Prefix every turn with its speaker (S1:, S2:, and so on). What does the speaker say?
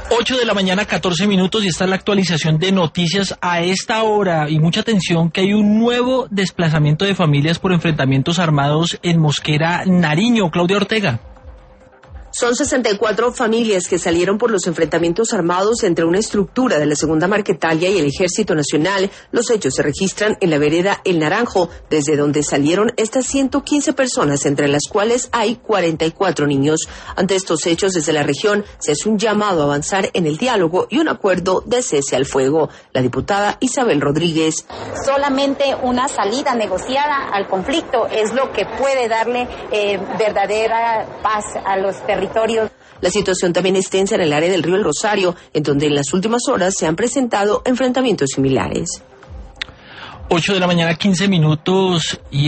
S1: 8 de la mañana, 14 minutos, y esta es la actualización de noticias a esta hora. Y mucha atención que hay un nuevo desplazamiento de familias por enfrentamientos armados en Mosquera, Nariño. Claudia Ortega.
S2: Son 64 familias que salieron por los enfrentamientos armados entre una estructura de la Segunda Marquetalia y el Ejército Nacional. Los hechos se registran en la vereda El Naranjo, desde donde salieron estas 115 personas, entre las cuales hay 44 niños. Ante estos hechos, desde la región se hace un llamado a avanzar en el diálogo y un acuerdo de cese al fuego. La diputada Isabel Rodríguez.
S3: Solamente una salida negociada al conflicto es lo que puede darle verdadera paz a los territorios.
S2: La situación también es tensa en el área del río El Rosario, en donde en las últimas horas se han presentado enfrentamientos similares.
S1: 8 de la mañana, 15 minutos, y